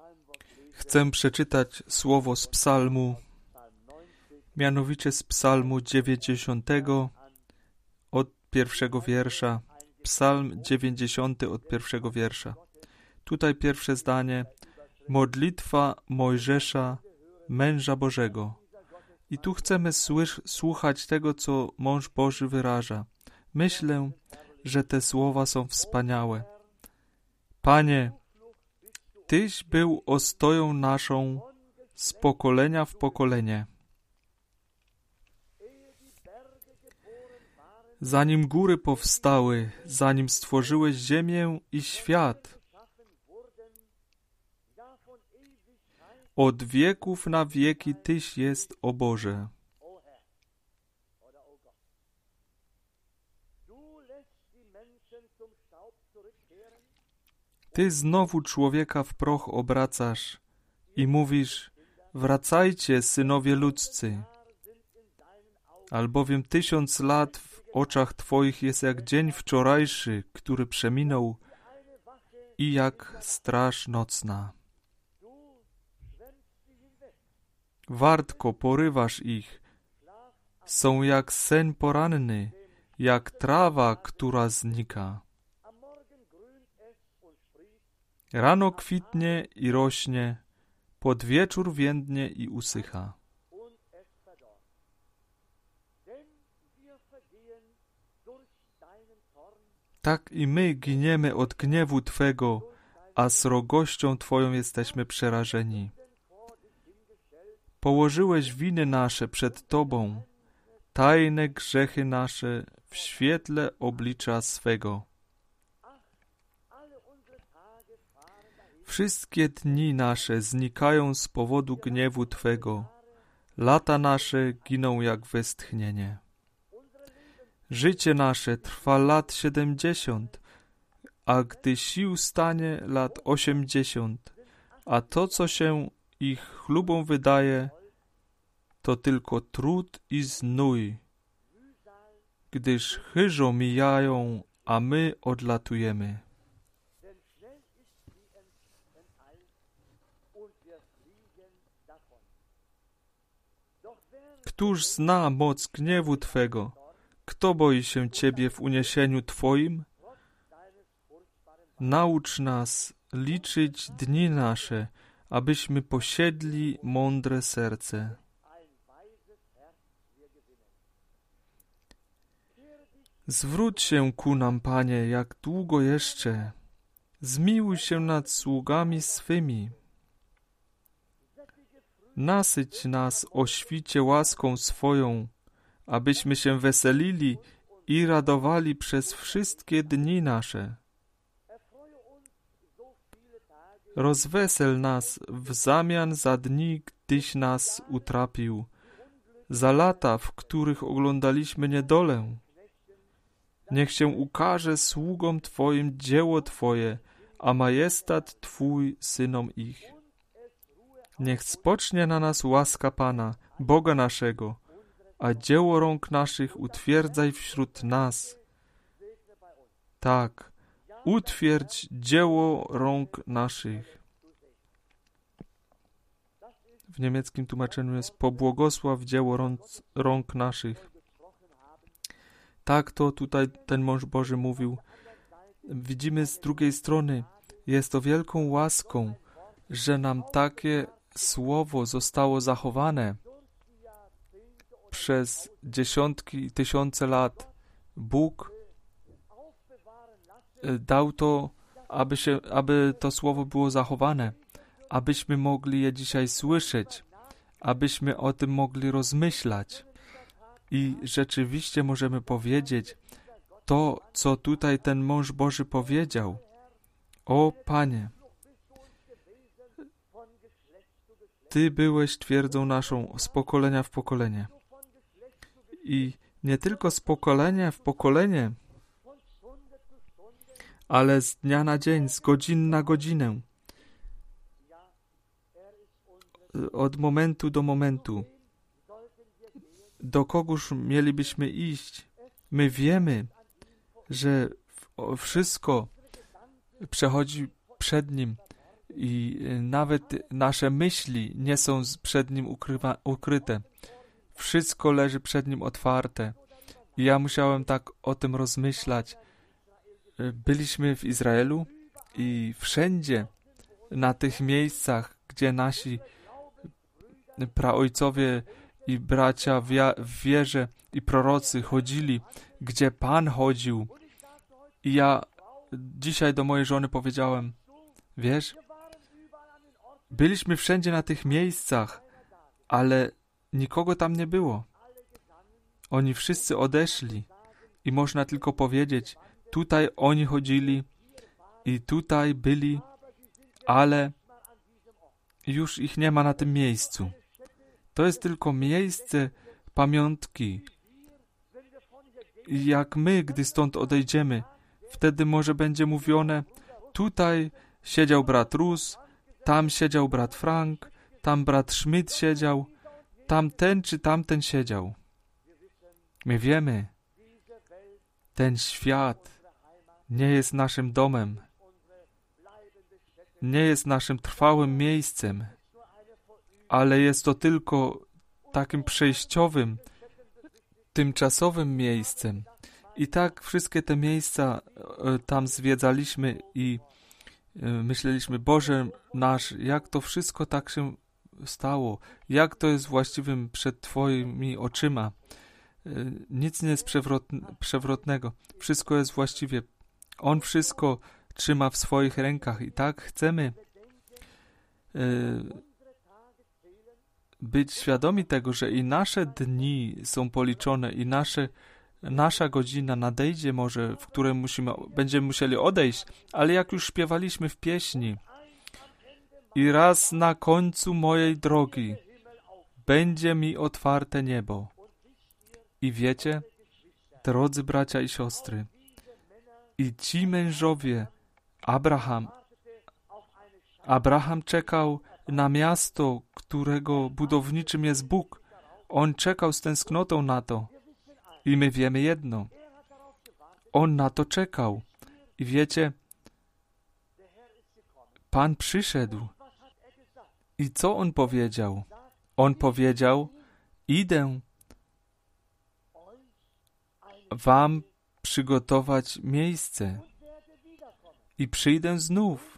Chcę przeczytać słowo z psalmu, mianowicie z psalmu 90 od pierwszego wiersza. Psalm 90 od pierwszego wiersza. Tutaj pierwsze zdanie. Modlitwa Mojżesza, męża Bożego. I tu chcemy słuchać tego, co mąż Boży wyraża. Myślę, że te słowa są wspaniałe. Panie, Tyś był ostoją naszą z pokolenia w pokolenie. Zanim góry powstały, zanim stworzyłeś ziemię i świat, od wieków na wieki Tyś jest, o Boże. Ty znowu człowieka w proch obracasz i mówisz, wracajcie, synowie ludzcy, albowiem 1000 lat w oczach Twoich jest jak dzień wczorajszy, który przeminął, i jak straż nocna. Wartko porywasz ich, są jak sen poranny, jak trawa, która znika. Rano kwitnie i rośnie, pod wieczór więdnie i usycha. Tak i my giniemy od gniewu Twego, a srogością Twoją jesteśmy przerażeni. Położyłeś winy nasze przed Tobą, tajne grzechy nasze w świetle oblicza swego. Wszystkie dni nasze znikają z powodu gniewu Twego, lata nasze giną jak westchnienie. Życie nasze trwa lat 70, a gdy sił stanie lat 80, a to, co się ich chlubą wydaje, to tylko trud i znój, gdyż chyżo mijają, a my odlatujemy. Któż zna moc gniewu Twego? Kto boi się Ciebie w uniesieniu Twoim? Naucz nas liczyć dni nasze, abyśmy posiedli mądre serce. Zwróć się ku nam, Panie, jak długo jeszcze. Zmiłuj się nad sługami swymi. Nasyć nas o świcie łaską swoją, abyśmy się weselili i radowali przez wszystkie dni nasze. Rozwesel nas w zamian za dni, gdyś nas utrapił, za lata, w których oglądaliśmy niedolę. Niech się ukaże sługom Twoim dzieło Twoje, a majestat Twój synom ich. Niech spocznie na nas łaska Pana, Boga naszego, a dzieło rąk naszych utwierdzaj wśród nas. Tak, utwierdź dzieło rąk naszych. W niemieckim tłumaczeniu jest pobłogosław dzieło rąk naszych. Tak to tutaj ten mąż Boży mówił. Widzimy z drugiej strony, jest to wielką łaską, że nam takie słowo zostało zachowane przez dziesiątki i tysiące lat. Bóg dał to, aby to słowo było zachowane, abyśmy mogli je dzisiaj słyszeć, abyśmy o tym mogli rozmyślać. I rzeczywiście możemy powiedzieć to, co tutaj ten mąż Boży powiedział. O Panie, Ty byłeś twierdzą naszą z pokolenia w pokolenie. I nie tylko z pokolenia w pokolenie, ale z dnia na dzień, z godzin na godzinę. Od momentu do momentu. Do kogóż mielibyśmy iść? My wiemy, że wszystko przechodzi przed Nim i nawet nasze myśli nie są przed Nim ukryte. Wszystko leży przed Nim otwarte. I ja musiałem tak o tym rozmyślać. Byliśmy w Izraelu i wszędzie na tych miejscach, gdzie nasi praojcowie i bracia w wierze i prorocy chodzili, gdzie Pan chodził. I ja dzisiaj do mojej żony powiedziałem, wiesz, byliśmy wszędzie na tych miejscach, ale nikogo tam nie było. Oni wszyscy odeszli i można tylko powiedzieć, tutaj oni chodzili i tutaj byli, ale już ich nie ma na tym miejscu. To jest tylko miejsce pamiątki. I jak my, gdy stąd odejdziemy, wtedy może będzie mówione, tutaj siedział brat Rus, tam siedział brat Frank, tam brat Schmidt siedział, tam ten czy tamten siedział. My wiemy, ten świat nie jest naszym domem, nie jest naszym trwałym miejscem, ale jest to tylko takim przejściowym, tymczasowym miejscem. I tak wszystkie te miejsca tam zwiedzaliśmy i myśleliśmy, Boże nasz, jak to wszystko tak się stało, jak to jest właściwym przed Twoimi oczyma. Nic nie jest przewrotnego. Wszystko jest właściwie. On wszystko trzyma w swoich rękach i tak chcemy być świadomi tego, że i nasze dni są policzone i nasza godzina nadejdzie może, w której będziemy musieli odejść, ale jak już śpiewaliśmy w pieśni, i raz na końcu mojej drogi będzie mi otwarte niebo. I wiecie, drodzy bracia i siostry, i ci mężowie, Abraham czekał na miasto, którego budowniczym jest Bóg. On czekał z tęsknotą na to. I my wiemy jedno. On na to czekał. I wiecie, Pan przyszedł. I co On powiedział? On powiedział, idę wam przygotować miejsce i przyjdę znów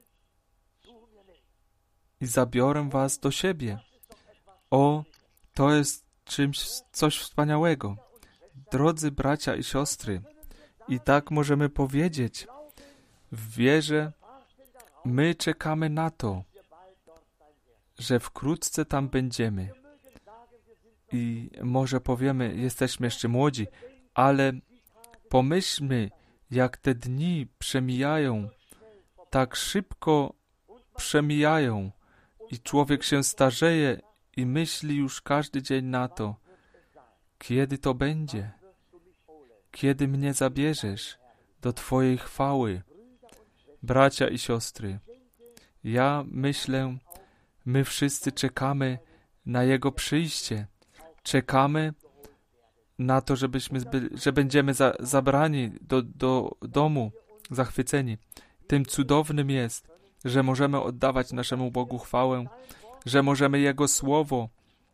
i zabiorę was do siebie. O, to jest coś wspaniałego. Drodzy bracia i siostry, i tak możemy powiedzieć, w wierze my czekamy na to, że wkrótce tam będziemy. I może powiemy, jesteśmy jeszcze młodzi, ale pomyślmy, jak te dni przemijają, tak szybko przemijają i człowiek się starzeje i myśli już każdy dzień na to, kiedy to będzie, kiedy mnie zabierzesz do Twojej chwały. Bracia i siostry, ja myślę, my wszyscy czekamy na Jego przyjście. Czekamy na to, że będziemy zabrani do domu, zachwyceni. Tym cudownym jest, że możemy oddawać naszemu Bogu chwałę, że możemy Jego Słowo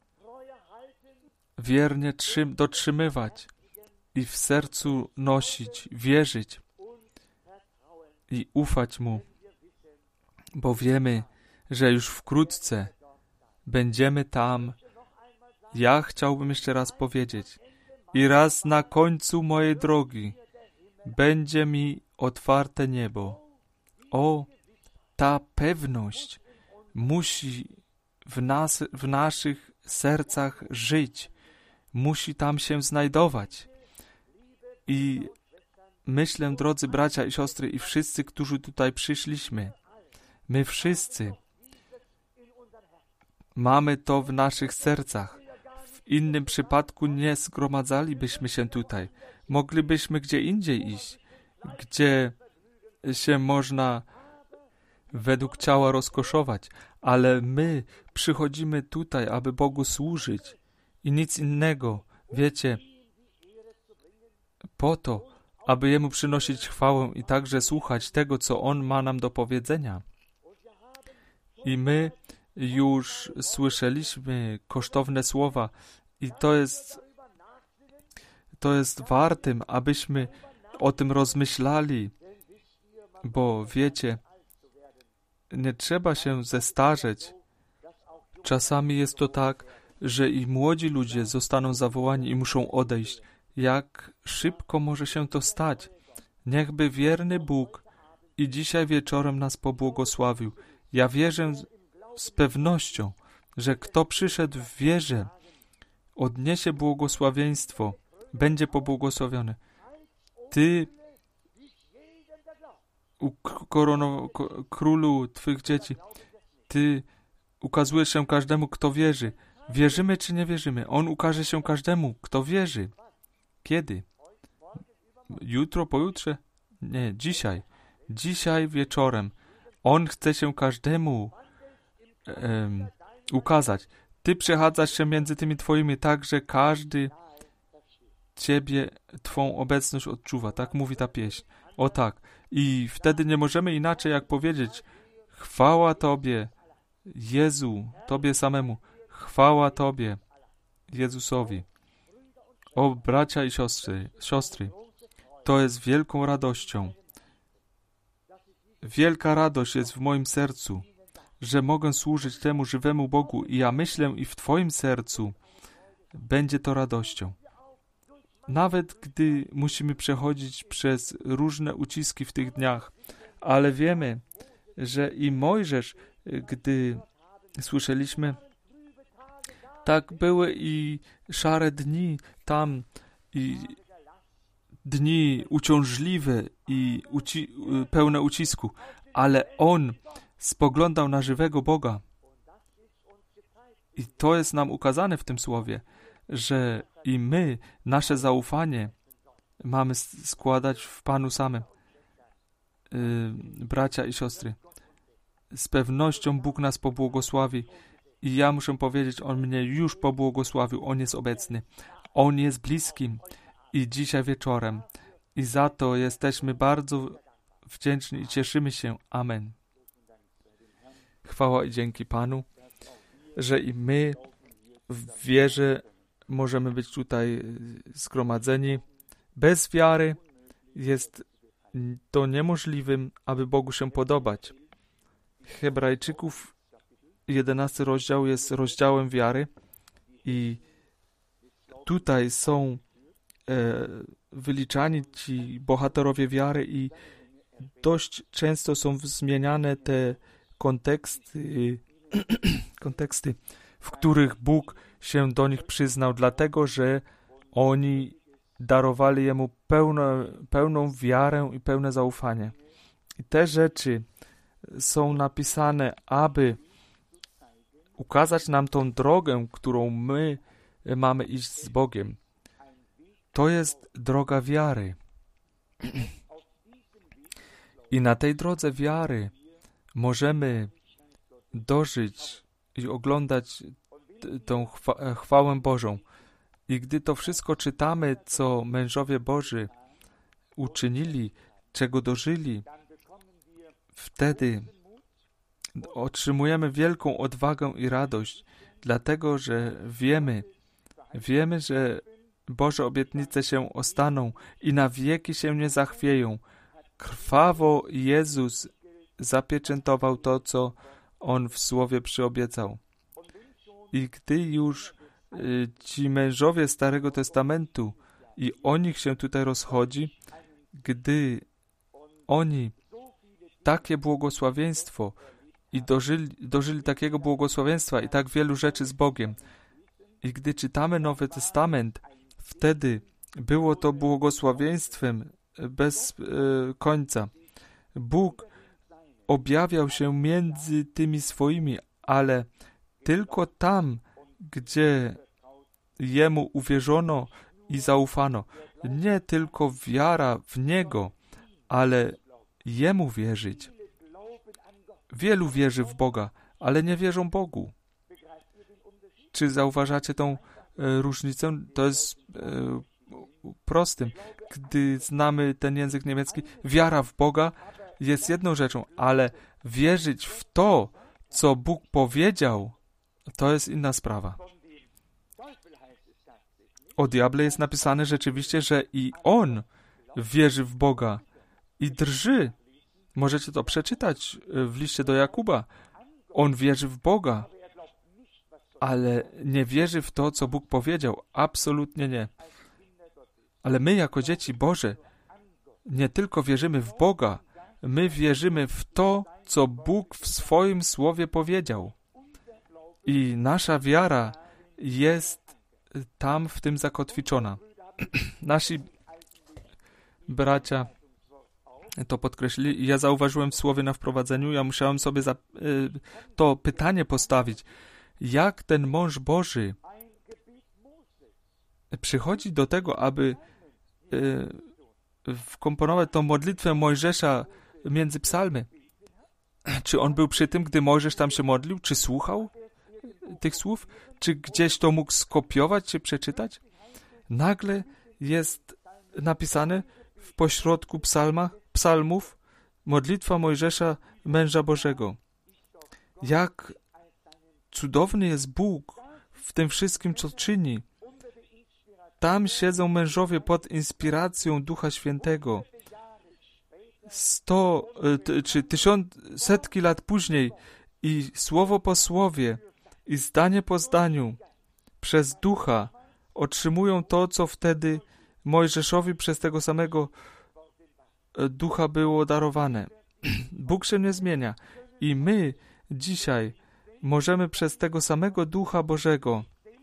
wiernie dotrzymywać i w sercu nosić, wierzyć i ufać Mu, bo wiemy, że już wkrótce będziemy tam. Ja chciałbym jeszcze raz powiedzieć, i raz na końcu mojej drogi będzie mi otwarte niebo. O, ta pewność musi w naszych sercach żyć, musi tam się znajdować. I myślę, drodzy bracia i siostry, i wszyscy, którzy tutaj przyszliśmy, my wszyscy mamy to w naszych sercach. W innym przypadku nie zgromadzalibyśmy się tutaj. Moglibyśmy gdzie indziej iść, gdzie się można według ciała rozkoszować, ale my przychodzimy tutaj, aby Bogu służyć i nic innego. Wiecie, po to, aby Jemu przynosić chwałę i także słuchać tego, co On ma nam do powiedzenia. I my już słyszeliśmy kosztowne słowa i to jest wartym, abyśmy o tym rozmyślali, bo wiecie, nie trzeba się zestarzeć. Czasami jest to tak, że i młodzi ludzie zostaną zawołani i muszą odejść. Jak szybko może się to stać? Niechby wierny Bóg i dzisiaj wieczorem nas pobłogosławił. Ja wierzę z pewnością, że kto przyszedł w wierze, odniesie błogosławieństwo, będzie pobłogosławiony. Ty, królu Twych dzieci, Ty ukazujesz się każdemu, kto wierzy. Wierzymy czy nie wierzymy? On ukaże się każdemu, kto wierzy. Kiedy? Jutro, pojutrze? Nie, dzisiaj. Dzisiaj wieczorem. On chce się każdemu ukazać. Ty przechadzasz się między tymi Twoimi tak, że każdy Ciebie, Twą obecność odczuwa. Tak mówi ta pieśń. O tak. I wtedy nie możemy inaczej jak powiedzieć: chwała Tobie, Jezu, Tobie samemu. Chwała Tobie, Jezusowi. O bracia i siostry, to jest wielką radością. Wielka radość jest w moim sercu, że mogę służyć temu żywemu Bogu i ja myślę i w Twoim sercu będzie to radością. Nawet gdy musimy przechodzić przez różne uciski w tych dniach, ale wiemy, że i Mojżesz, gdy słyszeliśmy, tak były i szare dni tam, i dni uciążliwe i pełne ucisku, ale on spoglądał na żywego Boga. I to jest nam ukazane w tym słowie, że i my nasze zaufanie mamy składać w Panu samym. Bracia i siostry, z pewnością Bóg nas pobłogosławi i ja muszę powiedzieć, On mnie już pobłogosławił, On jest obecny, On jest bliskim i dzisiaj wieczorem i za to jesteśmy bardzo wdzięczni i cieszymy się. Amen. Chwała i dzięki Panu, że i my w wierze możemy być tutaj zgromadzeni. Bez wiary jest to niemożliwym, aby Bogu się podobać. Hebrajczyków 11 rozdział jest rozdziałem wiary i tutaj są wyliczani ci bohaterowie wiary i dość często są zmieniane te konteksty, w których Bóg się do nich przyznał, dlatego że oni darowali Jemu pełną wiarę i pełne zaufanie. I te rzeczy są napisane, aby ukazać nam tą drogę, którą my mamy iść z Bogiem. To jest droga wiary. I na tej drodze wiary możemy dożyć i oglądać tą chwałę Bożą. I gdy to wszystko czytamy, co mężowie Boży uczynili, czego dożyli, wtedy otrzymujemy wielką odwagę i radość, dlatego że wiemy, że Boże obietnice się ostaną i na wieki się nie zachwieją. Krwawo Jezus zapieczętował to, co On w Słowie przyobiecał. I gdy już ci mężowie Starego Testamentu i o nich się tutaj rozchodzi, gdy oni takie błogosławieństwo i dożyli takiego błogosławieństwa i tak wielu rzeczy z Bogiem. I gdy czytamy Nowy Testament, wtedy było to błogosławieństwem bez końca. Bóg objawiał się między tymi swoimi, ale tylko tam, gdzie Jemu uwierzono i zaufano. Nie tylko wiara w Niego, ale Jemu wierzyć. Wielu wierzy w Boga, ale nie wierzą Bogu. Czy zauważacie tą różnicę? To jest prostym. Gdy znamy ten język niemiecki, wiara w Boga jest jedną rzeczą, ale wierzyć w to, co Bóg powiedział, to jest inna sprawa. O diable jest napisane rzeczywiście, że i on wierzy w Boga i drży. Możecie to przeczytać w liście do Jakuba. On wierzy w Boga, ale nie wierzy w to, co Bóg powiedział. Absolutnie nie. Ale my jako dzieci Boże nie tylko wierzymy w Boga, my wierzymy w to, co Bóg w swoim Słowie powiedział. I nasza wiara jest tam w tym zakotwiczona. Nasi bracia to podkreślili i ja zauważyłem w słowie na wprowadzeniu, ja musiałem sobie to pytanie postawić. Jak ten mąż Boży przychodzi do tego, aby wkomponować tą modlitwę Mojżesza między psalmy? Czy on był przy tym, gdy Mojżesz tam się modlił? Czy słuchał tych słów? Czy gdzieś to mógł skopiować czy przeczytać? Nagle jest napisane w pośrodku psalmów modlitwa Mojżesza, męża Bożego. Jak cudowny jest Bóg w tym wszystkim, co czyni. Tam siedzą mężowie pod inspiracją Ducha Świętego. 100 czy 1000 setki lat później i słowo po słowie i zdanie po zdaniu przez Ducha otrzymują to, co wtedy Mojżeszowi przez tego samego Ducha było darowane. Bóg się nie zmienia i my dzisiaj możemy przez tego samego Ducha Bożego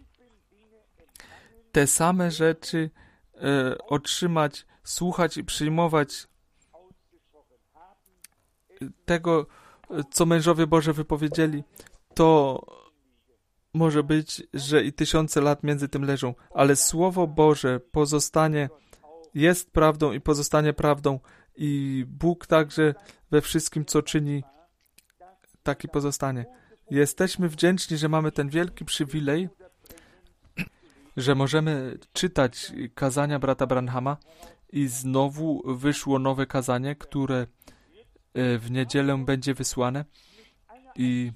te same rzeczy otrzymać, słuchać i przyjmować tego, co mężowie Boże wypowiedzieli. To może być, że i 1000 lat między tym leżą, ale Słowo Boże jest prawdą i pozostanie prawdą i Bóg także we wszystkim, co czyni, taki pozostanie. Jesteśmy wdzięczni, że mamy ten wielki przywilej, że możemy czytać kazania brata Branhama i znowu wyszło nowe kazanie, które w niedzielę będzie wysłane i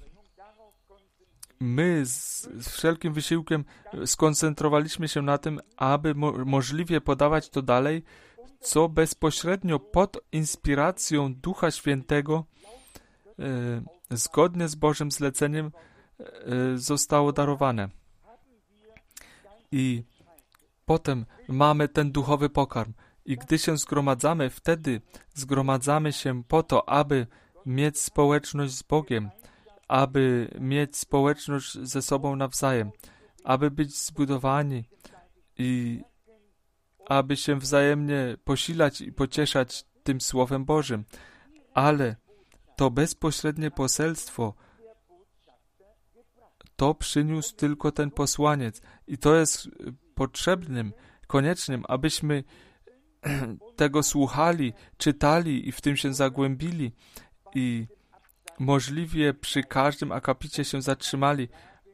my z wszelkim wysiłkiem skoncentrowaliśmy się na tym, aby możliwie podawać to dalej, co bezpośrednio pod inspiracją Ducha Świętego zgodnie z Bożym zleceniem zostało darowane. I potem mamy ten duchowy pokarm. I gdy się zgromadzamy, wtedy zgromadzamy się po to, aby mieć społeczność z Bogiem, aby mieć społeczność ze sobą nawzajem, aby być zbudowani i aby się wzajemnie posilać i pocieszać tym Słowem Bożym. Ale to bezpośrednie poselstwo to przyniósł tylko ten posłaniec i to jest potrzebnym, koniecznym, abyśmy tego słuchali, czytali i w tym się zagłębili i możliwie przy każdym akapicie się zatrzymali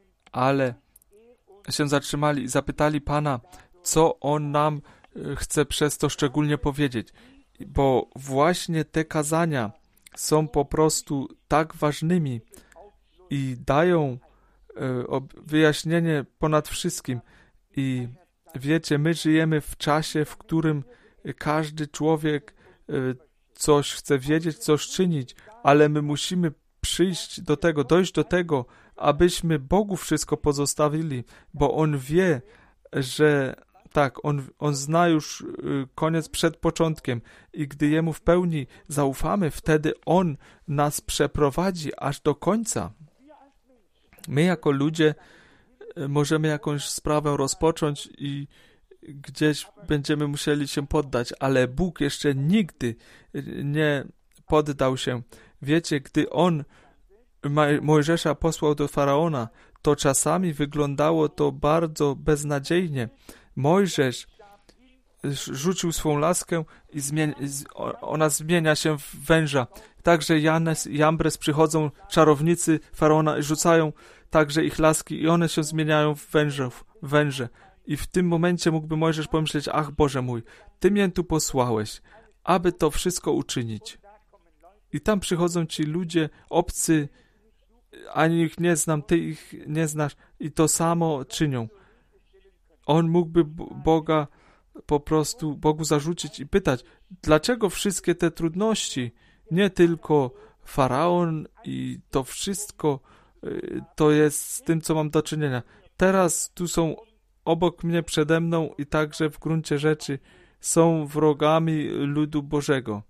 i zapytali Pana, co On nam chce przez to szczególnie powiedzieć, bo właśnie te kazania są po prostu tak ważnymi i dają wyjaśnienie ponad wszystkim. I wiecie, my żyjemy w czasie, w którym każdy człowiek coś chce wiedzieć, coś czynić, ale my musimy dojść do tego, abyśmy Bogu wszystko pozostawili, bo On wie, że tak, on zna już koniec przed początkiem i gdy Jemu w pełni zaufamy, wtedy On nas przeprowadzi aż do końca. My jako ludzie możemy jakąś sprawę rozpocząć i gdzieś będziemy musieli się poddać, ale Bóg jeszcze nigdy nie poddał się. Wiecie, gdy On Mojżesza posłał do Faraona, to czasami wyglądało to bardzo beznadziejnie. Mojżesz rzucił swą laskę i ona zmienia się w węża. Także Janes i Jambres przychodzą, czarownicy Faraona i rzucają także ich laski i one się zmieniają w węże. I w tym momencie mógłby Mojżesz pomyśleć, ach Boże mój, Ty mnie tu posłałeś, aby to wszystko uczynić. I tam przychodzą ci ludzie obcy ani ich nie znam, Ty ich nie znasz i to samo czynią. On mógłby Boga po prostu Bogu zarzucić i pytać, dlaczego wszystkie te trudności, nie tylko Faraon i to wszystko, to jest z tym, co mam do czynienia. Teraz tu są obok mnie, przede mną i także w gruncie rzeczy są wrogami ludu Bożego.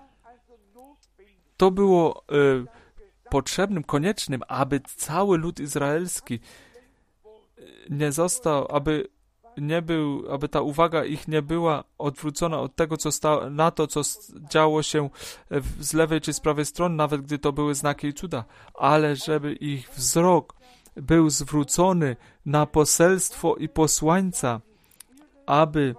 To było potrzebnym, koniecznym, aby cały lud izraelski nie został, aby ta uwaga ich nie była odwrócona od tego, na to, co działo się z lewej czy z prawej strony, nawet gdy to były znaki i cuda, ale żeby ich wzrok był zwrócony na poselstwo i posłańca, aby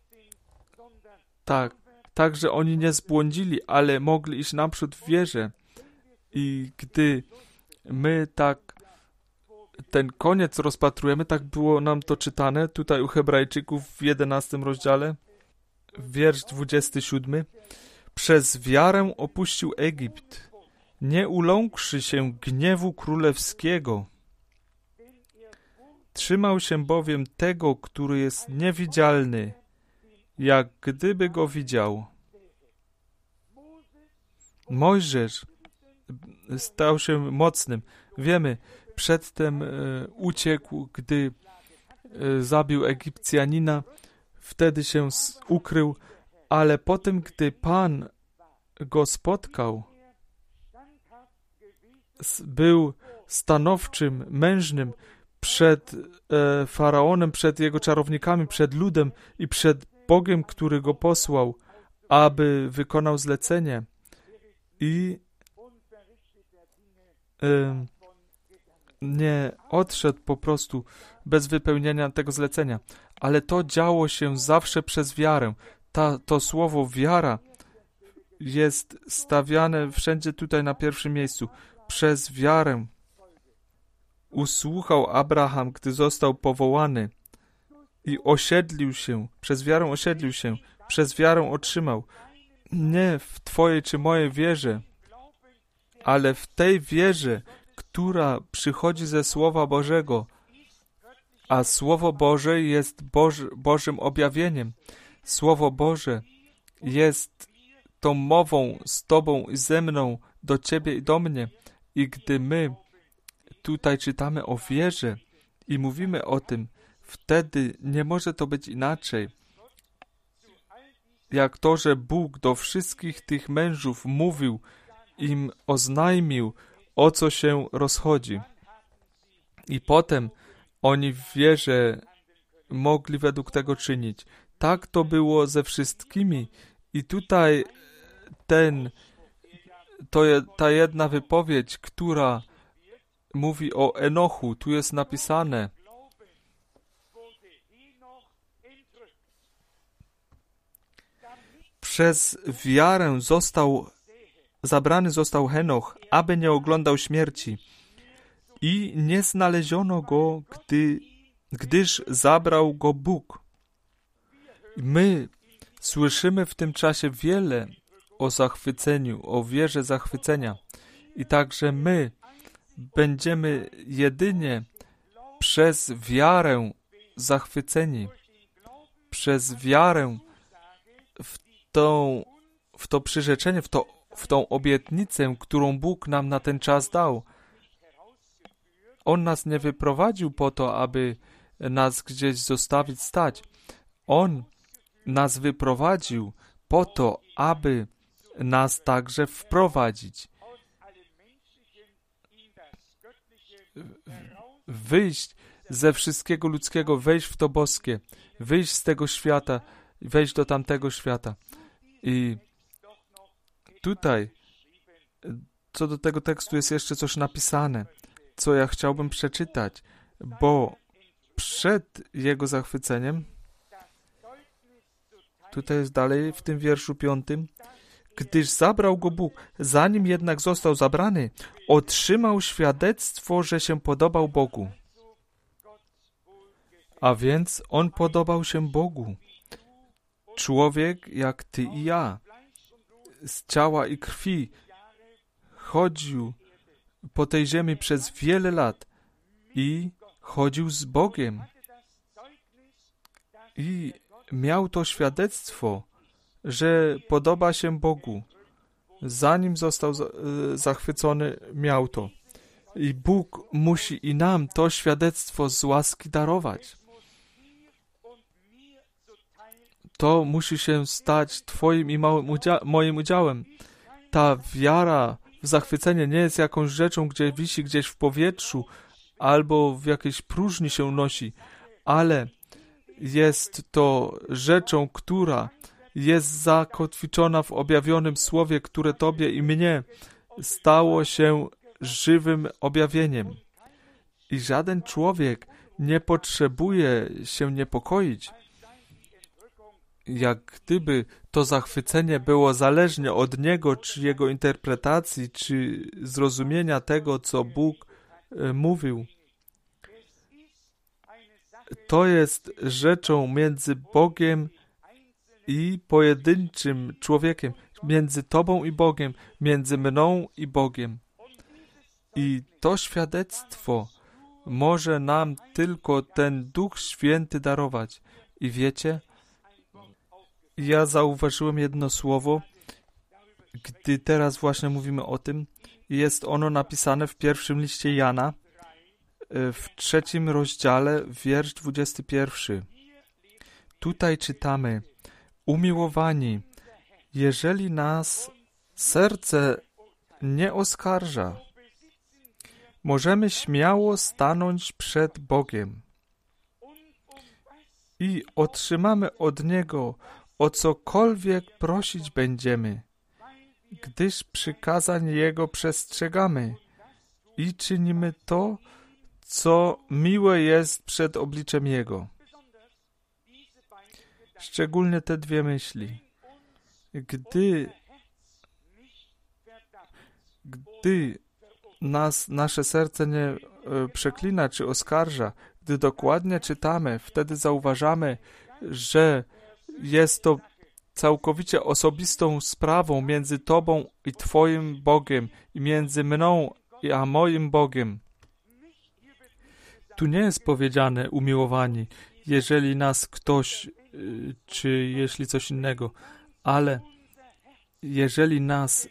że oni nie zbłądzili, ale mogli iść naprzód w wierze. I gdy my ten koniec rozpatrujemy, tak było nam to czytane tutaj u Hebrajczyków w 11 rozdziale, wiersz 27. Przez wiarę opuścił Egipt, nie uląkłszy się gniewu królewskiego. Trzymał się bowiem tego, który jest niewidzialny, jak gdyby go widział. Mojżesz stał się mocnym. Wiemy, przedtem uciekł, gdy zabił Egipcjanina, wtedy się ukrył, ale potem, gdy Pan go spotkał, był stanowczym, mężnym przed Faraonem, przed jego czarownikami, przed ludem i przed Bogiem, który go posłał, aby wykonał zlecenie. I nie odszedł po prostu bez wypełnienia tego zlecenia. Ale to działo się zawsze przez wiarę. To słowo wiara jest stawiane wszędzie tutaj na pierwszym miejscu. Przez wiarę usłuchał Abraham, gdy został powołany i osiedlił się. Przez wiarę osiedlił się. Przez wiarę otrzymał. Nie w Twojej czy mojej wierze, ale w tej wierze, która przychodzi ze Słowa Bożego, a Słowo Boże jest Bożym objawieniem. Słowo Boże jest tą mową z Tobą i ze mną, do Ciebie i do mnie. I gdy my tutaj czytamy o wierze i mówimy o tym, wtedy nie może to być inaczej, jak to, że Bóg do wszystkich tych mężów mówił, im oznajmił, o co się rozchodzi. I potem oni w wierze mogli według tego czynić. Tak to było ze wszystkimi. I tutaj ta jedna wypowiedź, która mówi o Enochu, tu jest napisane: przez wiarę zabrany został Henoch, aby nie oglądał śmierci. I nie znaleziono go, gdyż zabrał go Bóg. My słyszymy w tym czasie wiele o zachwyceniu, o wierze zachwycenia. I także my będziemy jedynie przez wiarę zachwyceni. Przez wiarę w to przyrzeczenie, w tą obietnicę, którą Bóg nam na ten czas dał. On nas nie wyprowadził po to, aby nas gdzieś zostawić stać. On nas wyprowadził po to, aby nas także wprowadzić. Wyjść ze wszystkiego ludzkiego, wejść w to boskie, wyjść z tego świata, wejść do tamtego świata. I tutaj, co do tego tekstu jest jeszcze coś napisane, co ja chciałbym przeczytać, bo przed jego zachwyceniem, tutaj jest dalej w tym wierszu 5, gdyż zabrał go Bóg, zanim jednak został zabrany, otrzymał świadectwo, że się podobał Bogu. A więc on podobał się Bogu. Człowiek jak ty i ja, z ciała i krwi, chodził po tej ziemi przez wiele lat i chodził z Bogiem. I miał to świadectwo, że podoba się Bogu. Zanim został zachwycony, miał to. I Bóg musi i nam to świadectwo z łaski darować. To musi się stać Twoim i moim udziałem. Ta wiara w zachwycenie nie jest jakąś rzeczą, gdzie wisi gdzieś w powietrzu albo w jakiejś próżni się nosi, ale jest to rzeczą, która jest zakotwiczona w objawionym słowie, które Tobie i mnie stało się żywym objawieniem. I żaden człowiek nie potrzebuje się niepokoić. Jak gdyby to zachwycenie było zależne od niego, czy jego interpretacji, czy zrozumienia tego, co Bóg mówił. To jest rzeczą między Bogiem i pojedynczym człowiekiem, między Tobą i Bogiem, między mną i Bogiem. I to świadectwo może nam tylko ten Duch Święty darować. I wiecie, ja zauważyłem jedno słowo, gdy teraz właśnie mówimy o tym. Jest ono napisane w pierwszym liście Jana, w 3 rozdziale, wiersz 21. Tutaj czytamy: umiłowani, jeżeli nas serce nie oskarża, możemy śmiało stanąć przed Bogiem i otrzymamy od Niego, o cokolwiek prosić będziemy, gdyż przykazań Jego przestrzegamy i czynimy to, co miłe jest przed obliczem Jego. Szczególnie te dwie myśli. Gdy nasze serce nie przeklina czy oskarża, gdy dokładnie czytamy, wtedy zauważamy, że jest to całkowicie osobistą sprawą między Tobą i Twoim Bogiem i między mną a moim Bogiem. Tu nie jest powiedziane umiłowani, jeżeli nas ktoś, czy jeśli coś innego, ale jeżeli nas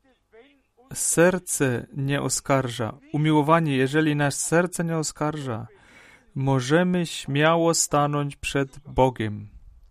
serce nie oskarża, umiłowani, jeżeli nasze serce nie oskarża, możemy śmiało stanąć przed Bogiem.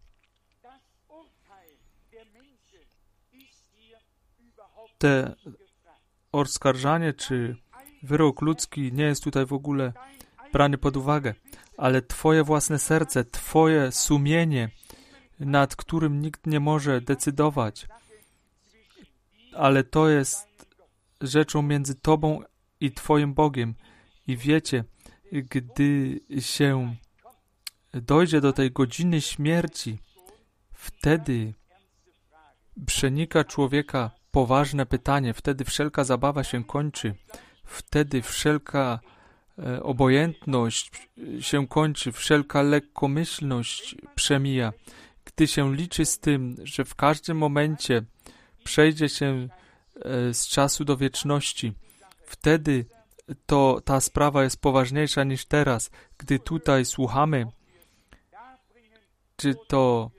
Te oskarżanie czy wyrok ludzki nie jest tutaj w ogóle brany pod uwagę, ale Twoje własne serce, Twoje sumienie, nad którym nikt nie może decydować, ale to jest rzeczą między Tobą i Twoim Bogiem. I wiecie, gdy się dojdzie do tej godziny śmierci, wtedy przenika człowieka poważne pytanie, wtedy wszelka zabawa się kończy, wtedy wszelka obojętność się kończy, wszelka lekkomyślność przemija, gdy się liczy z tym, że w każdym momencie przejdzie się z czasu do wieczności. Wtedy ta sprawa jest poważniejsza niż teraz, gdy tutaj słuchamy, czy to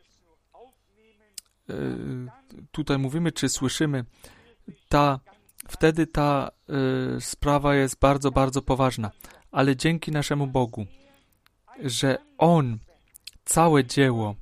tutaj mówimy, czy słyszymy, wtedy ta sprawa jest bardzo, bardzo poważna. Ale dzięki naszemu Bogu, że On całe dzieło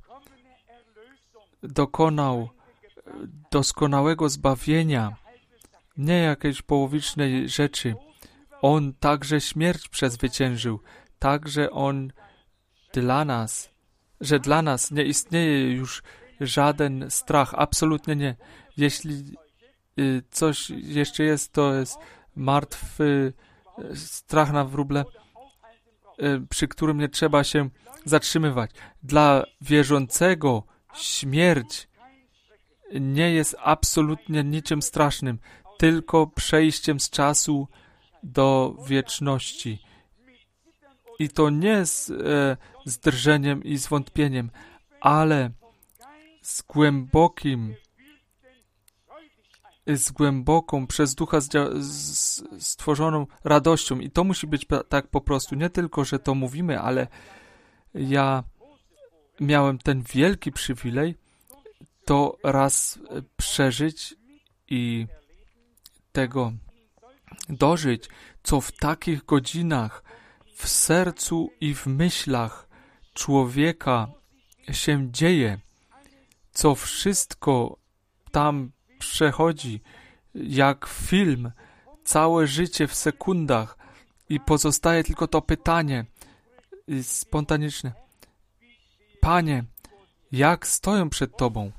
dokonał doskonałego zbawienia, nie jakiejś połowicznej rzeczy. On także śmierć przezwyciężył, także On dla nas, że dla nas nie istnieje już żaden strach, absolutnie nie. Jeśli coś jeszcze jest, to jest martwy strach na wróble, przy którym nie trzeba się zatrzymywać. Dla wierzącego śmierć nie jest absolutnie niczym strasznym, tylko przejściem z czasu do wieczności. I to nie z drżeniem i zwątpieniem, ale z głębokim z głęboką, przez Ducha stworzoną radością. I to musi być tak po prostu. Nie tylko, że to mówimy, ale ja miałem ten wielki przywilej to raz przeżyć i tego dożyć, co w takich godzinach w sercu i w myślach człowieka się dzieje, co wszystko tam przechodzi, jak film, całe życie w sekundach i pozostaje tylko to pytanie spontaniczne. Panie, jak stoją przed Tobą?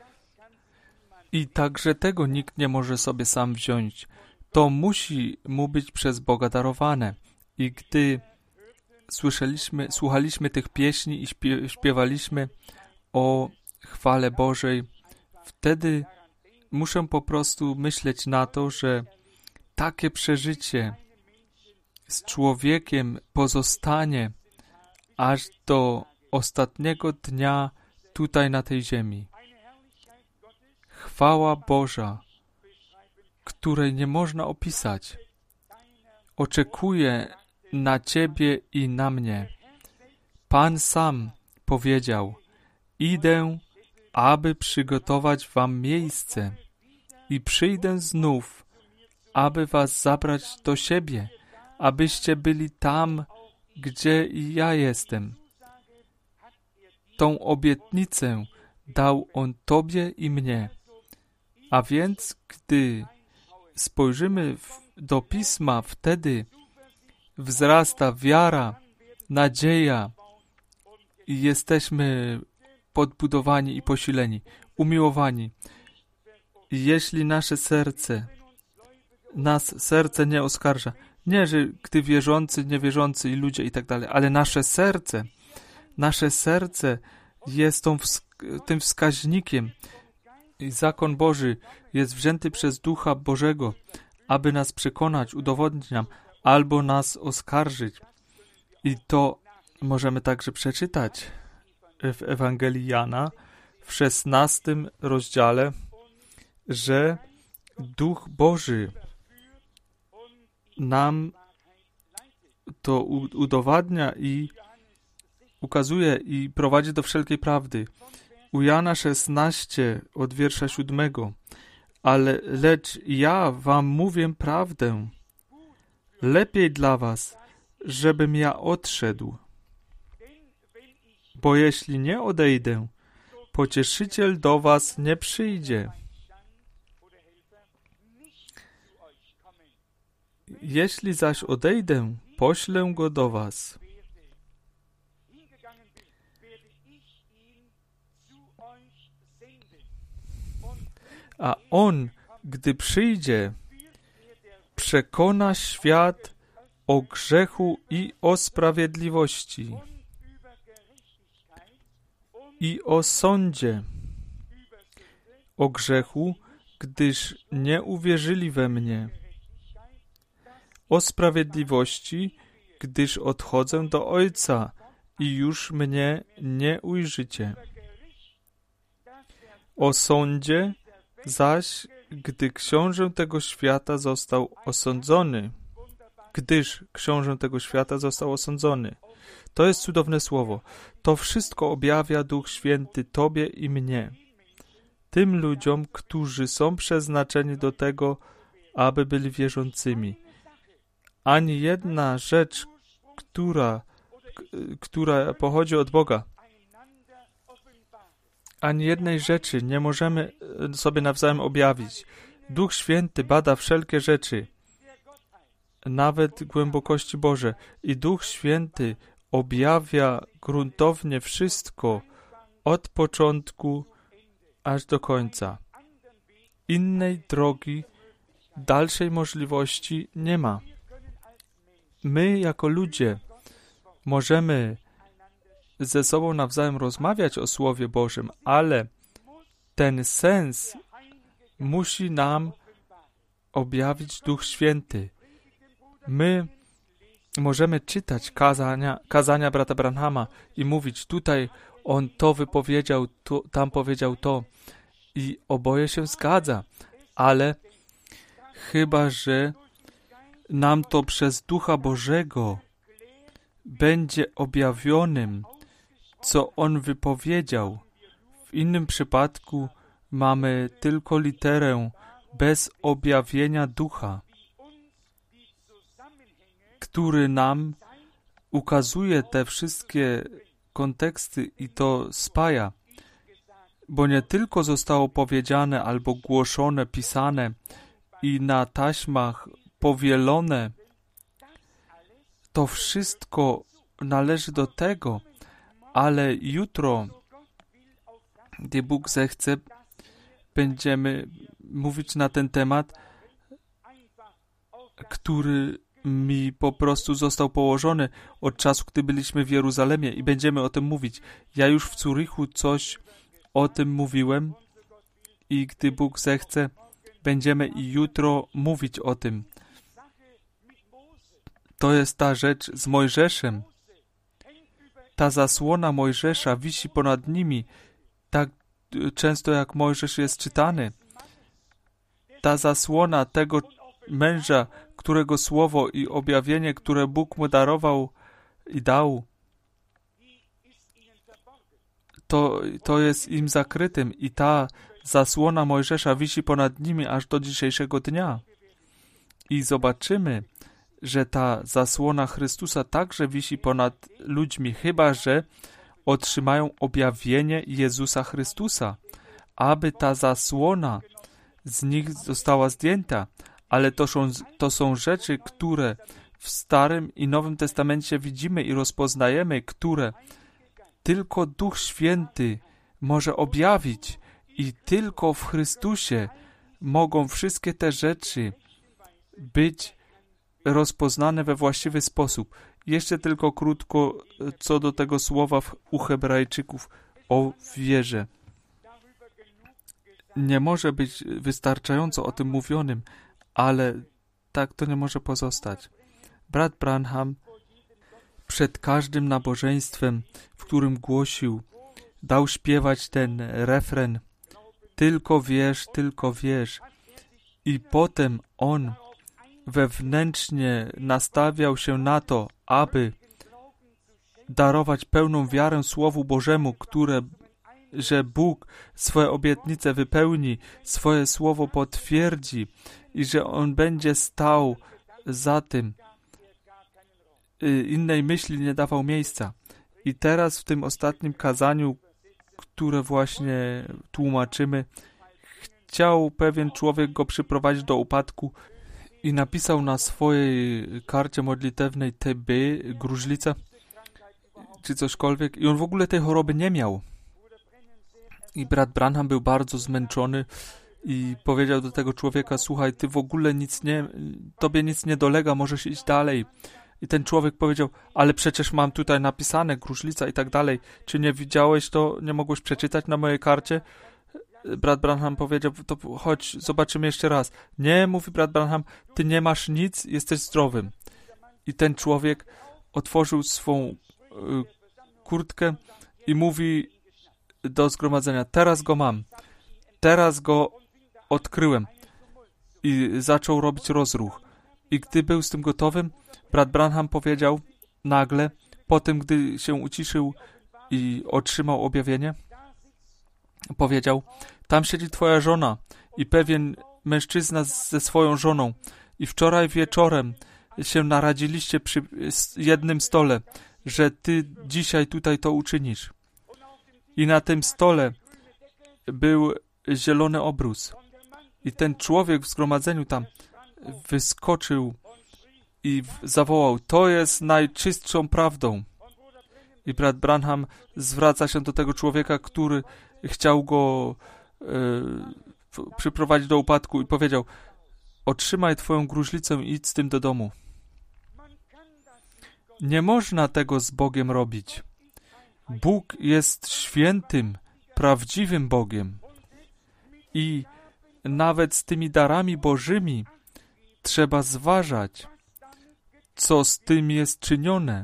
I także tego nikt nie może sobie sam wziąć. To musi mu być przez Boga darowane. I gdy słuchaliśmy tych pieśni i śpiewaliśmy o chwale Bożej, wtedy muszę po prostu myśleć na to, że takie przeżycie z człowiekiem pozostanie aż do ostatniego dnia tutaj na tej ziemi. Chwała Boża, której nie można opisać, oczekuje na Ciebie i na mnie. Pan sam powiedział: idę, aby przygotować wam miejsce i przyjdę znów, aby was zabrać do siebie, abyście byli tam, gdzie i ja jestem. Tą obietnicę dał On Tobie i mnie. A więc, gdy spojrzymy do Pisma, wtedy wzrasta wiara, nadzieja i jesteśmy podbudowani i posileni, umiłowani. Jeśli nasze serce nie oskarża, nie, że gdy wierzący, niewierzący i ludzie i tak dalej, ale nasze serce jest tym wskaźnikiem i zakon Boży jest wzięty przez Ducha Bożego, aby nas przekonać, udowodnić nam, albo nas oskarżyć. I to możemy także przeczytać w Ewangelii Jana w 16 rozdziale, że Duch Boży nam to udowadnia i ukazuje i prowadzi do wszelkiej prawdy. U Jana 16 od wiersza 7. Lecz ja wam mówię prawdę. Lepiej dla was, żebym ja odszedł. Bo jeśli nie odejdę, Pocieszyciel do was nie przyjdzie. Jeśli zaś odejdę, poślę go do was. A on, gdy przyjdzie, przekona świat o grzechu i o sprawiedliwości i o sądzie. O grzechu, gdyż nie uwierzyli we mnie. O sprawiedliwości, gdyż odchodzę do Ojca i już mnie nie ujrzycie. O sądzie zaś, gdy książę tego świata został osądzony. Gdyż książę tego świata został osądzony. To jest cudowne słowo. To wszystko objawia Duch Święty Tobie i mnie. Tym ludziom, którzy są przeznaczeni do tego, aby byli wierzącymi. Ani jedna rzecz, która pochodzi od Boga, ani jednej rzeczy nie możemy sobie nawzajem objawić. Duch Święty bada wszelkie rzeczy, nawet głębokości Boże. I Duch Święty objawia gruntownie wszystko od początku aż do końca. Innej drogi, dalszej możliwości nie ma. My jako ludzie możemy ze sobą nawzajem rozmawiać o Słowie Bożym, ale ten sens musi nam objawić Duch Święty. My możemy czytać kazania brata Branhama i mówić, tutaj on to wypowiedział, tam powiedział to i oboje się zgadza. ale chyba że nam to przez Ducha Bożego będzie objawionym, co On wypowiedział. W innym przypadku mamy tylko literę bez objawienia Ducha, który nam ukazuje te wszystkie konteksty i to spaja, bo nie tylko zostało powiedziane albo głoszone, pisane i na taśmach powielone, to wszystko należy do tego, ale jutro, gdy Bóg zechce, będziemy mówić na ten temat, który mi po prostu został położony od czasu, gdy byliśmy w Jeruzalemie i będziemy o tym mówić. Ja już w Zurychu coś o tym mówiłem i gdy Bóg zechce, będziemy i jutro mówić o tym. To jest ta rzecz z Mojżeszem. Ta zasłona Mojżesza wisi ponad nimi, tak często jak Mojżesz jest czytany. Ta zasłona tego męża, którego słowo i objawienie, które Bóg mu darował i dał, to jest im zakrytym i ta zasłona Mojżesza wisi ponad nimi aż do dzisiejszego dnia. I zobaczymy, że ta zasłona Chrystusa także wisi ponad ludźmi, chyba że otrzymają objawienie Jezusa Chrystusa, aby ta zasłona z nich została zdjęta. Ale to są rzeczy, które w Starym i Nowym Testamencie widzimy i rozpoznajemy, które tylko Duch Święty może objawić i tylko w Chrystusie mogą wszystkie te rzeczy być rozpoznane we właściwy sposób. Jeszcze tylko krótko co do tego słowa u Hebrajczyków o wierze. Nie może być wystarczająco o tym mówionym, ale tak to nie może pozostać. Brat Branham przed każdym nabożeństwem, w którym głosił, dał śpiewać ten refren tylko wierz. I potem on wewnętrznie nastawiał się na to, aby darować pełną wiarę Słowu Bożemu, że Bóg swoje obietnice wypełni, swoje słowo potwierdzi i że On będzie stał za tym. Innej myśli nie dawał miejsca. I teraz w tym ostatnim kazaniu, które właśnie tłumaczymy, chciał pewien człowiek go przyprowadzić do upadku i napisał na swojej karcie modlitewnej TB, gruźlica, czy cośkolwiek. I on w ogóle tej choroby nie miał. I brat Branham był bardzo zmęczony i powiedział do tego człowieka: słuchaj, ty w ogóle tobie nic nie dolega, możesz iść dalej. I ten człowiek powiedział: ale przecież mam tutaj napisane gruźlica i tak dalej. Czy nie widziałeś to? Nie mogłeś przeczytać na mojej karcie? Brat Branham powiedział: to chodź, zobaczymy jeszcze raz. Nie, mówi brat Branham, ty nie masz nic, jesteś zdrowym. I ten człowiek otworzył swą kurtkę i mówi do zgromadzenia: teraz go mam. Teraz go odkryłem. I zaczął robić rozruch. I gdy był z tym gotowym, brat Branham powiedział nagle, po tym, gdy się uciszył i otrzymał objawienie, powiedział: tam siedzi twoja żona i pewien mężczyzna ze swoją żoną i wczoraj wieczorem się naradziliście przy jednym stole, że ty dzisiaj tutaj to uczynisz. I na tym stole był zielony obrus. I ten człowiek w zgromadzeniu tam wyskoczył i zawołał: to jest najczystszą prawdą. I brat Branham zwraca się do tego człowieka, który chciał go przyprowadzić do upadku i powiedział: otrzymaj twoją gruźlicę i idź z tym do domu. Nie można tego z Bogiem robić. Bóg jest świętym, prawdziwym Bogiem. I nawet z tymi darami Bożymi trzeba zważać, co z tym jest czynione.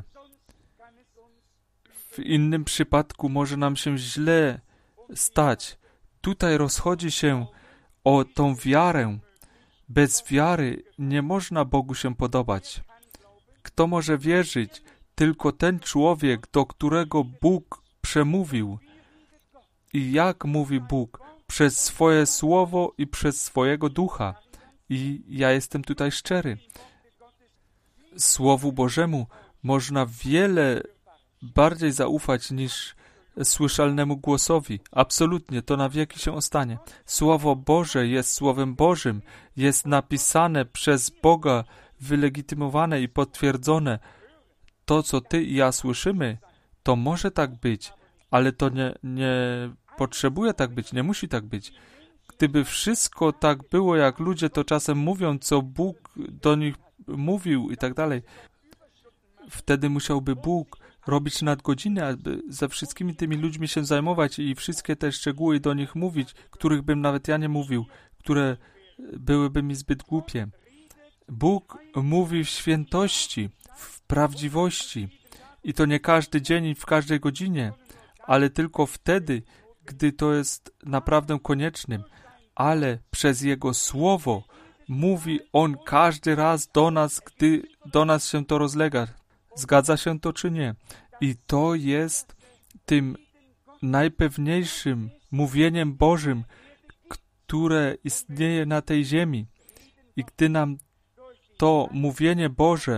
W innym przypadku może nam się źle stać. Tutaj rozchodzi się o tą wiarę. Bez wiary nie można Bogu się podobać. Kto może wierzyć? Tylko ten człowiek, do którego Bóg przemówił. I jak mówi Bóg? Przez swoje słowo i przez swojego ducha. I ja jestem tutaj szczery. Słowu Bożemu można wiele bardziej zaufać niż słyszalnemu głosowi. Absolutnie, to na wieki się ostanie. Słowo Boże jest Słowem Bożym, jest napisane przez Boga, wylegitymowane i potwierdzone. To, co ty i ja słyszymy, to może tak być, ale to nie potrzebuje tak być, nie musi tak być. Gdyby wszystko tak było, jak ludzie to czasem mówią, co Bóg do nich mówił i tak dalej, wtedy musiałby Bóg robić nadgodziny, aby ze wszystkimi tymi ludźmi się zajmować i wszystkie te szczegóły do nich mówić, których bym nawet ja nie mówił, które byłyby mi zbyt głupie. Bóg mówi w świętości, w prawdziwości i to nie każdy dzień i w każdej godzinie, ale tylko wtedy, gdy to jest naprawdę koniecznym, ale przez Jego Słowo mówi On każdy raz do nas, gdy do nas się to rozlega. Zgadza się to czy nie? I to jest tym najpewniejszym mówieniem Bożym, które istnieje na tej ziemi. I gdy nam to mówienie Boże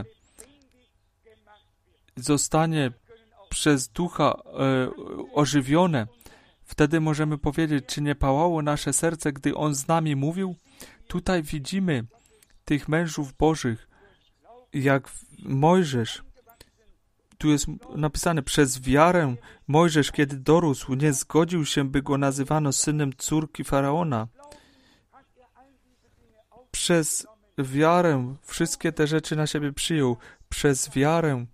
zostanie przez Ducha ożywione, wtedy możemy powiedzieć, czy nie pałało nasze serce, gdy On z nami mówił? Tutaj widzimy tych mężów Bożych, jak Mojżesz. Tu jest napisane, przez wiarę Mojżesz, kiedy dorósł, nie zgodził się, by go nazywano synem córki Faraona. Przez wiarę wszystkie te rzeczy na siebie przyjął. Przez wiarę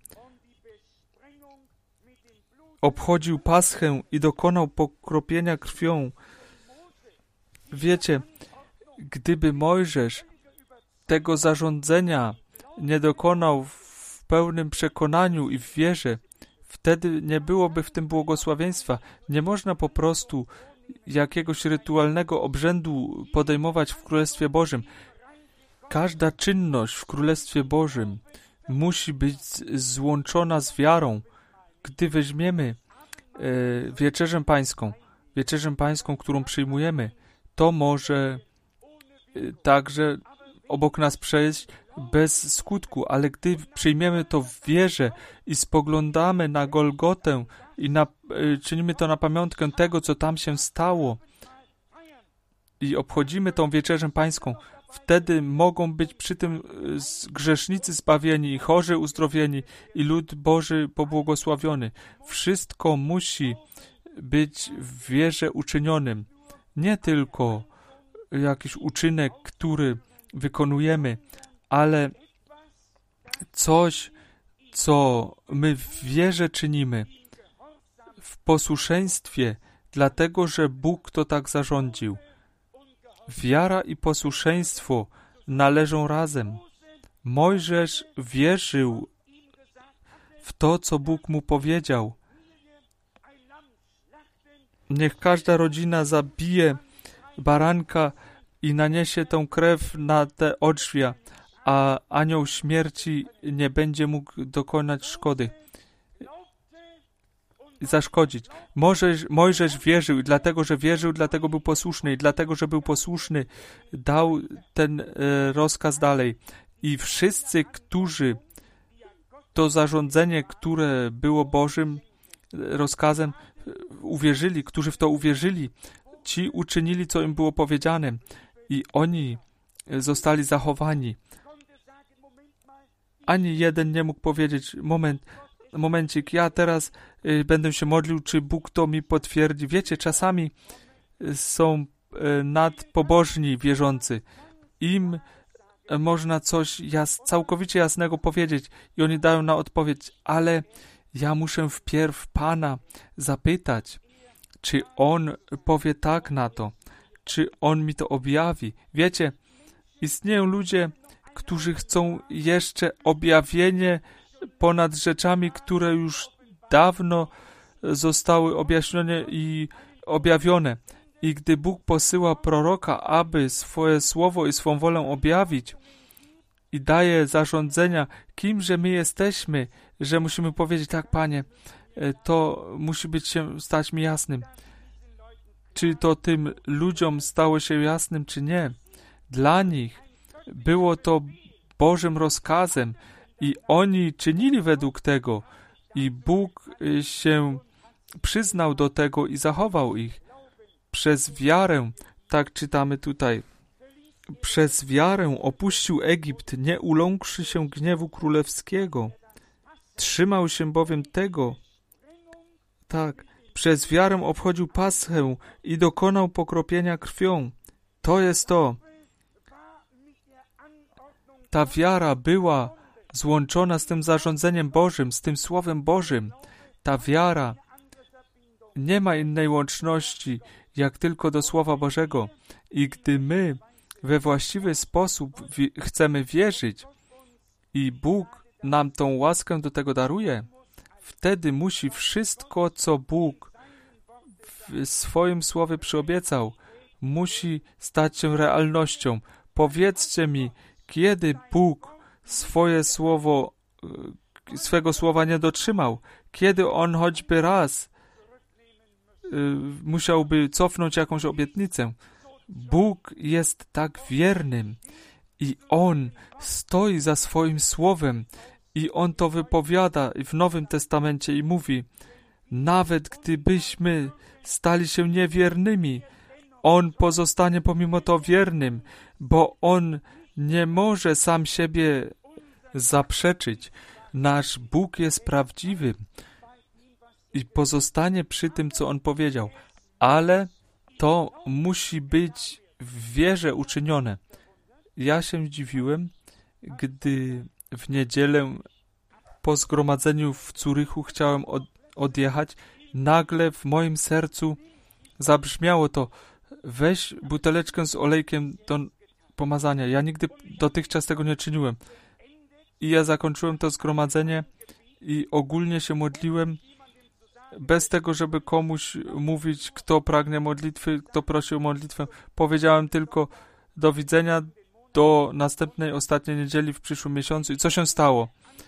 obchodził Paschę i dokonał pokropienia krwią. Wiecie, gdyby Mojżesz tego zarządzenia nie dokonał w pełnym przekonaniu i w wierze, wtedy nie byłoby w tym błogosławieństwa. Nie można po prostu jakiegoś rytualnego obrzędu podejmować w Królestwie Bożym. Każda czynność w Królestwie Bożym musi być złączona z wiarą. Gdy weźmiemy wieczerzę pańską, którą przyjmujemy, to może także obok nas przejść bez skutku, ale gdy przyjmiemy to w wierze i spoglądamy na Golgotę i czynimy to na pamiątkę tego, co tam się stało i obchodzimy tą wieczerzę pańską, wtedy mogą być przy tym grzesznicy zbawieni, chorzy uzdrowieni i lud Boży pobłogosławiony. Wszystko musi być w wierze uczynionym. Nie tylko jakiś uczynek, który wykonujemy, ale coś, co my w wierze czynimy, w posłuszeństwie, dlatego, że Bóg to tak zarządził. Wiara i posłuszeństwo należą razem. Mojżesz wierzył w to, co Bóg mu powiedział. Niech każda rodzina zabije baranka i naniesie tę krew na te odrzwia, a anioł śmierci nie będzie mógł dokonać szkody, zaszkodzić. Mojżesz wierzył i dlatego, że wierzył, dlatego był posłuszny i dlatego, że był posłuszny, dał ten rozkaz dalej. I wszyscy, którzy to zarządzenie, które było Bożym rozkazem, uwierzyli, którzy w to uwierzyli, ci uczynili, co im było powiedziane i oni zostali zachowani. Ani jeden nie mógł powiedzieć, momencik, ja teraz będę się modlił, czy Bóg to mi potwierdzi. Wiecie, czasami są nadpobożni wierzący. Im można coś całkowicie jasnego powiedzieć i oni dają na odpowiedź, ale ja muszę wpierw Pana zapytać, czy On powie tak na to, czy On mi to objawi. Wiecie, istnieją ludzie, którzy chcą jeszcze objawienie ponad rzeczami, które już dawno zostały objaśnione i objawione. I gdy Bóg posyła proroka, aby swoje słowo i swą wolę objawić i daje zarządzenia, kimże my jesteśmy, że musimy powiedzieć, tak, Panie, to musi stać mi jasnym. Czy to tym ludziom stało się jasnym, czy nie? Dla nich było to Bożym rozkazem i oni czynili według tego i Bóg się przyznał do tego i zachował ich. Przez wiarę, tak czytamy tutaj, przez wiarę opuścił Egipt, nie uląkłszy się gniewu królewskiego. Trzymał się bowiem tego, tak, przez wiarę obchodził Paschę i dokonał pokropienia krwią. To jest to. Ta wiara była złączona z tym zarządzeniem Bożym, z tym Słowem Bożym. Ta wiara nie ma innej łączności, jak tylko do Słowa Bożego. I gdy my we właściwy sposób chcemy wierzyć i Bóg nam tą łaskę do tego daruje, wtedy musi wszystko, co Bóg w swoim Słowie przyobiecał, musi stać się realnością. Powiedzcie mi, kiedy Bóg swego słowa nie dotrzymał, kiedy On choćby raz musiałby cofnąć jakąś obietnicę. Bóg jest tak wiernym i On stoi za swoim słowem i On to wypowiada w Nowym Testamencie i mówi, nawet gdybyśmy stali się niewiernymi, On pozostanie pomimo to wiernym, bo On nie może sam siebie zaprzeczyć. Nasz Bóg jest prawdziwy i pozostanie przy tym, co On powiedział, ale to musi być w wierze uczynione. Ja się dziwiłem, gdy w niedzielę po zgromadzeniu w Zurychu chciałem odjechać, nagle w moim sercu zabrzmiało to, weź buteleczkę z olejkiem do pomazania. Ja nigdy dotychczas tego nie czyniłem. I ja zakończyłem to zgromadzenie i ogólnie się modliłem, bez tego, żeby komuś mówić, kto pragnie modlitwy, kto prosi o modlitwę. Powiedziałem tylko do widzenia, do następnej, ostatniej niedzieli w przyszłym miesiącu. I co się stało?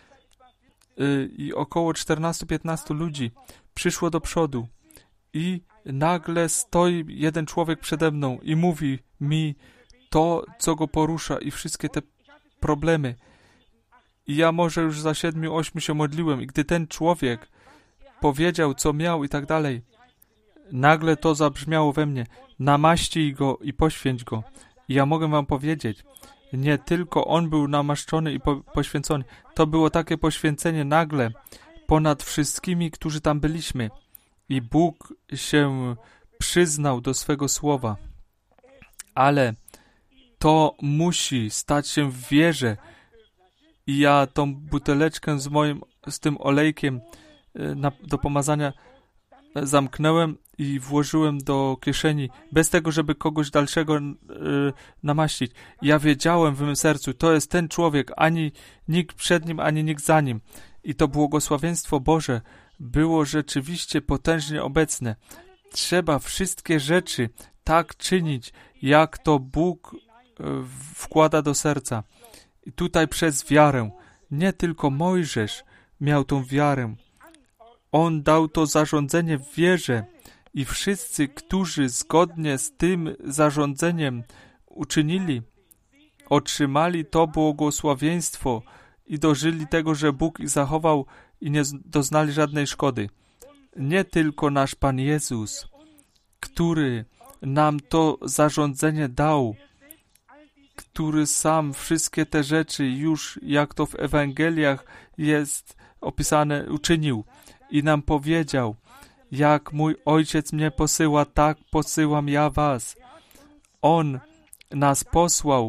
I około 14-15 ludzi przyszło do przodu i nagle stoi jeden człowiek przede mną i mówi mi to, co go porusza i wszystkie te problemy. I ja może już za 7-8 się modliłem i gdy ten człowiek powiedział, co miał i tak dalej, nagle to zabrzmiało we mnie. Namaścij go i poświęć go. I ja mogę wam powiedzieć, nie tylko on był namaszczony i poświęcony. To było takie poświęcenie nagle ponad wszystkimi, którzy tam byliśmy. I Bóg się przyznał do swego słowa. Ale to musi stać się w wierze. I ja tą buteleczkę z tym olejkiem do pomazania zamknęłem i włożyłem do kieszeni, bez tego, żeby kogoś dalszego namaścić. Ja wiedziałem w mym sercu, to jest ten człowiek, ani nikt przed nim, ani nikt za nim. I to błogosławieństwo Boże było rzeczywiście potężnie obecne. Trzeba wszystkie rzeczy tak czynić, jak to Bóg wkłada do serca. I tutaj przez wiarę. Nie tylko Mojżesz miał tą wiarę. On dał to zarządzenie w wierze i wszyscy, którzy zgodnie z tym zarządzeniem uczynili, otrzymali to błogosławieństwo i dożyli tego, że Bóg ich zachował i nie doznali żadnej szkody. Nie tylko nasz Pan Jezus, który nam to zarządzenie dał, który sam wszystkie te rzeczy już, jak to w Ewangeliach jest opisane, uczynił i nam powiedział, jak mój Ojciec mnie posyła, tak posyłam ja was. On nas posłał,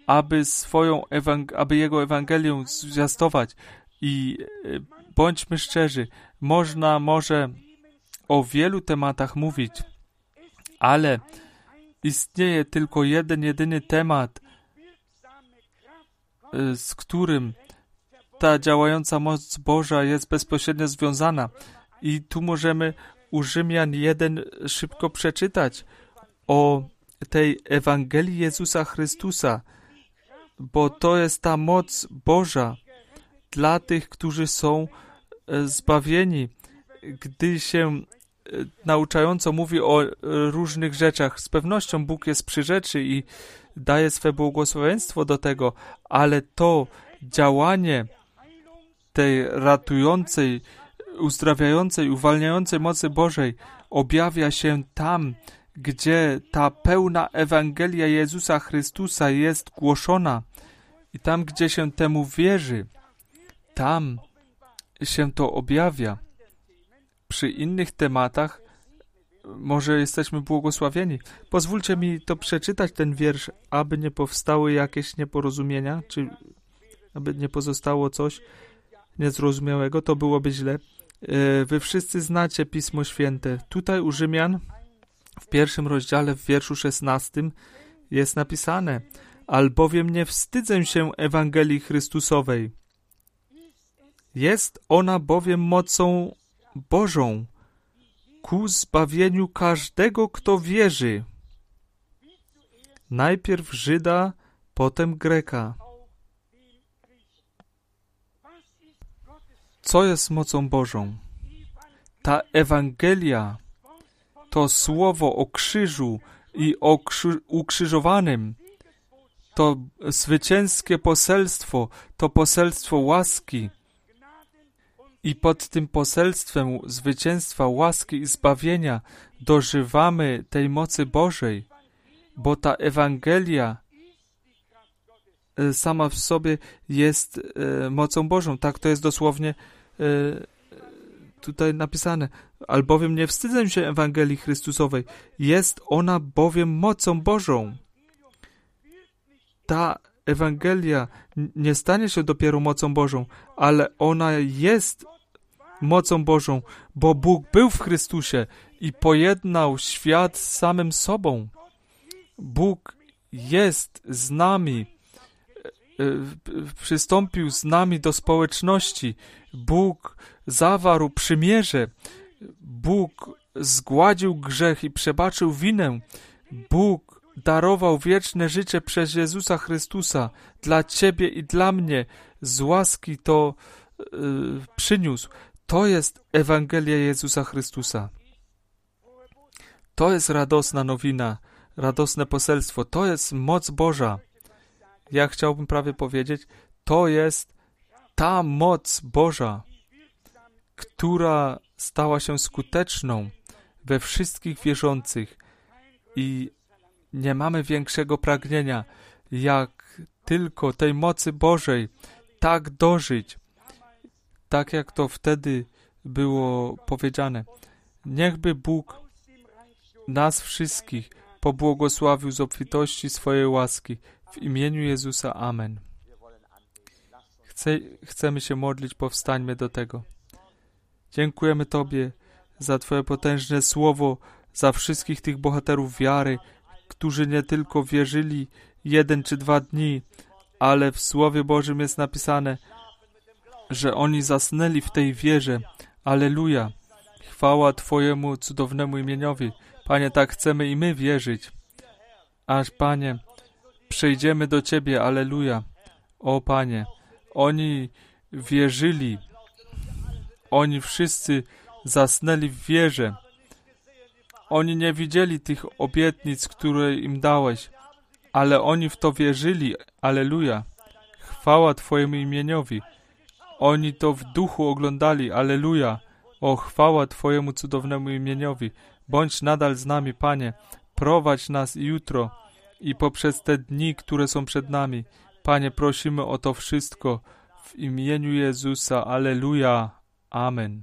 aby Jego Ewangelię zwiastować i bądźmy szczerzy, można może o wielu tematach mówić, ale istnieje tylko jeden, jedyny temat, z którym ta działająca moc Boża jest bezpośrednio związana. I tu możemy u Rzymian 1 szybko przeczytać o tej Ewangelii Jezusa Chrystusa, bo to jest ta moc Boża dla tych, którzy są zbawieni. Gdy się nauczająco mówi o różnych rzeczach, z pewnością Bóg jest przy rzeczy i daje swe błogosławieństwo do tego, ale to działanie tej ratującej, uzdrawiającej, uwalniającej mocy Bożej objawia się tam, gdzie ta pełna Ewangelia Jezusa Chrystusa jest głoszona i tam, gdzie się temu wierzy, tam się to objawia. Przy innych tematach może jesteśmy błogosławieni. Pozwólcie mi to przeczytać, ten wiersz, aby nie powstały jakieś nieporozumienia, czy aby nie pozostało coś niezrozumiałego, to byłoby źle. Wy wszyscy znacie Pismo Święte. Tutaj u Rzymian w 1 rozdziale, w wierszu 16 jest napisane: albowiem nie wstydzę się Ewangelii Chrystusowej. Jest ona bowiem mocą Bożą ku zbawieniu każdego, kto wierzy. Najpierw Żyda, potem Greka. Co jest mocą Bożą? Ta Ewangelia, to słowo o krzyżu i o ukrzyżowanym, to zwycięskie poselstwo, to poselstwo łaski. I pod tym poselstwem zwycięstwa, łaski i zbawienia dożywamy tej mocy Bożej, bo ta Ewangelia sama w sobie jest mocą Bożą. Tak to jest dosłownie tutaj napisane. Albowiem nie wstydzę się Ewangelii Chrystusowej. Jest ona bowiem mocą Bożą. Ta Ewangelia nie stanie się dopiero mocą Bożą, ale ona jest mocą Bożą, bo Bóg był w Chrystusie i pojednał świat z samym sobą. Bóg jest z nami, przystąpił z nami do społeczności. Bóg zawarł przymierze. Bóg zgładził grzech i przebaczył winę. Bóg darował wieczne życie przez Jezusa Chrystusa dla ciebie i dla mnie. Z łaski to przyniósł. To jest Ewangelia Jezusa Chrystusa. To jest radosna nowina, radosne poselstwo. To jest moc Boża. Ja chciałbym prawie powiedzieć, to jest ta moc Boża, która stała się skuteczną we wszystkich wierzących i nie mamy większego pragnienia, jak tylko tej mocy Bożej tak dożyć, tak jak to wtedy było powiedziane. Niechby Bóg nas wszystkich pobłogosławił z obfitości swojej łaski. W imieniu Jezusa. Amen. Chcemy się modlić, powstańmy do tego. Dziękujemy Tobie za Twoje potężne słowo, za wszystkich tych bohaterów wiary, którzy nie tylko wierzyli 1 czy 2 dni, ale w Słowie Bożym jest napisane, że oni zasnęli w tej wierze. Alleluja. Chwała Twojemu cudownemu imieniowi. Panie, tak chcemy i my wierzyć. Aż, Panie, przejdziemy do Ciebie. Alleluja. O, Panie, oni wierzyli. Oni wszyscy zasnęli w wierze. Oni nie widzieli tych obietnic, które im dałeś, ale oni w to wierzyli. Alleluja. Chwała Twojemu imieniowi. Oni to w duchu oglądali. Alleluja. O, chwała Twojemu cudownemu imieniowi. Bądź nadal z nami, Panie. Prowadź nas jutro i poprzez te dni, które są przed nami. Panie, prosimy o to wszystko w imieniu Jezusa. Alleluja. Amen.